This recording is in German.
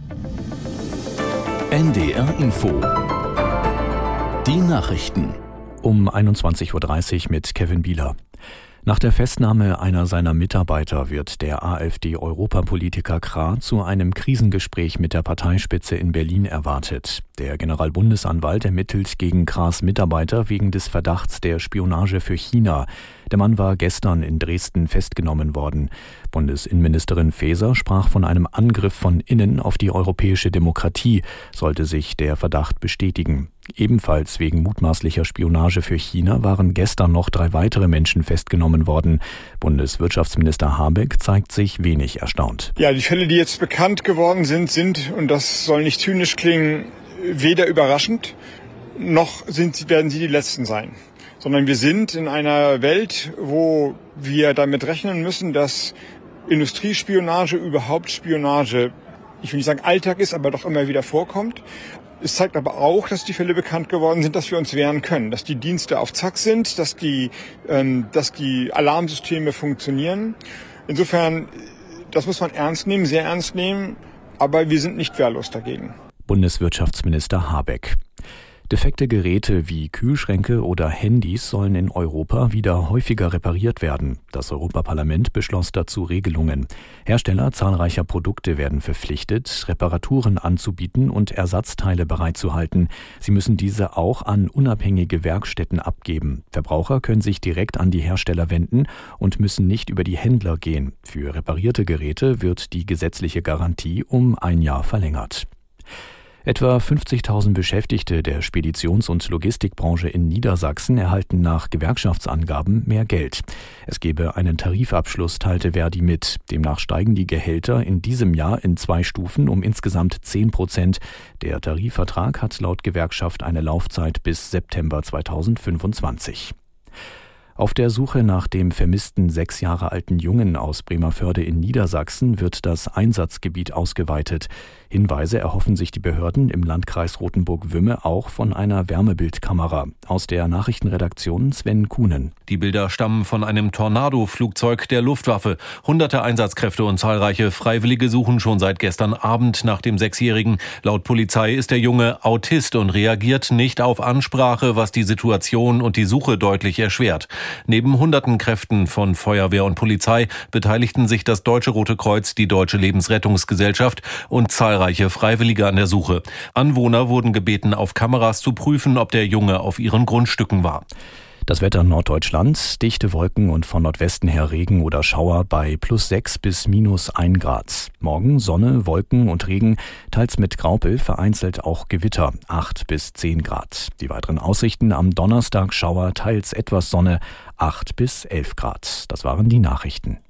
NDR Info. Die Nachrichten. Um 21.30 Uhr mit Kevin Bieler. Nach der Festnahme einer seiner Mitarbeiter wird der AfD-Europapolitiker Krah zu einem Krisengespräch mit der Parteispitze in Berlin erwartet. Der Generalbundesanwalt ermittelt gegen Krahs Mitarbeiter wegen des Verdachts der Spionage für China. Der Mann war gestern in Dresden festgenommen worden. Bundesinnenministerin Faeser sprach von einem Angriff von innen auf die europäische Demokratie, sollte sich der Verdacht bestätigen. Ebenfalls wegen mutmaßlicher Spionage für China waren gestern noch 3 weitere Menschen festgenommen worden. Bundeswirtschaftsminister Habeck zeigt sich wenig erstaunt. Ja, die Fälle, die jetzt bekannt geworden sind, und das soll nicht zynisch klingen, weder überraschend, noch werden sie die letzten sein. Sondern wir sind in einer Welt, wo wir damit rechnen müssen, dass Industriespionage, überhaupt Spionage, ich will nicht sagen Alltag ist, aber doch immer wieder vorkommt. Es zeigt aber auch, dass die Fälle bekannt geworden sind, dass wir uns wehren können, dass die Dienste auf Zack sind, dass die Alarmsysteme funktionieren. Insofern, das muss man ernst nehmen, sehr ernst nehmen, aber wir sind nicht wehrlos dagegen. Bundeswirtschaftsminister Habeck. Defekte Geräte wie Kühlschränke oder Handys sollen in Europa wieder häufiger repariert werden. Das Europaparlament beschloss dazu Regelungen. Hersteller zahlreicher Produkte werden verpflichtet, Reparaturen anzubieten und Ersatzteile bereitzuhalten. Sie müssen diese auch an unabhängige Werkstätten abgeben. Verbraucher können sich direkt an die Hersteller wenden und müssen nicht über die Händler gehen. Für reparierte Geräte wird die gesetzliche Garantie um 1 Jahr verlängert. Etwa 50.000 Beschäftigte der Speditions- und Logistikbranche in Niedersachsen erhalten nach Gewerkschaftsangaben mehr Geld. Es gebe einen Tarifabschluss, teilte Verdi mit. Demnach steigen die Gehälter in diesem Jahr in 2 Stufen um insgesamt 10%. Der Tarifvertrag hat laut Gewerkschaft eine Laufzeit bis September 2025. Auf der Suche nach dem vermissten 6 Jahre alten Jungen aus Bremervörde in Niedersachsen wird das Einsatzgebiet ausgeweitet. Hinweise erhoffen sich die Behörden im Landkreis Rothenburg-Wümme auch von einer Wärmebildkamera. Aus der Nachrichtenredaktion Sven Kuhnen. Die Bilder stammen von einem Tornado-Flugzeug der Luftwaffe. Hunderte Einsatzkräfte und zahlreiche Freiwillige suchen schon seit gestern Abend nach dem 6-Jährigen. Laut Polizei ist der Junge Autist und reagiert nicht auf Ansprache, was die Situation und die Suche deutlich erschwert. Neben hunderten Kräften von Feuerwehr und Polizei beteiligten sich das Deutsche Rote Kreuz, die Deutsche Lebensrettungsgesellschaft und zahlreiche Freiwillige an der Suche. Anwohner wurden gebeten, auf Kameras zu prüfen, ob der Junge auf ihren Grundstücken war. Das Wetter in Norddeutschland, dichte Wolken und von Nordwesten her Regen oder Schauer bei +6 bis -1 Grad. Morgen Sonne, Wolken und Regen, teils mit Graupel, vereinzelt auch Gewitter, 8 bis 10 Grad. Die weiteren Aussichten: am Donnerstag Schauer, teils etwas Sonne, 8 bis 11 Grad. Das waren die Nachrichten.